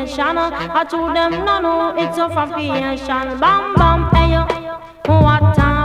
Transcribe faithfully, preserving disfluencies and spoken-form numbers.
creation. I told them no no, it's a creation. Bam bam, hey yo, what time?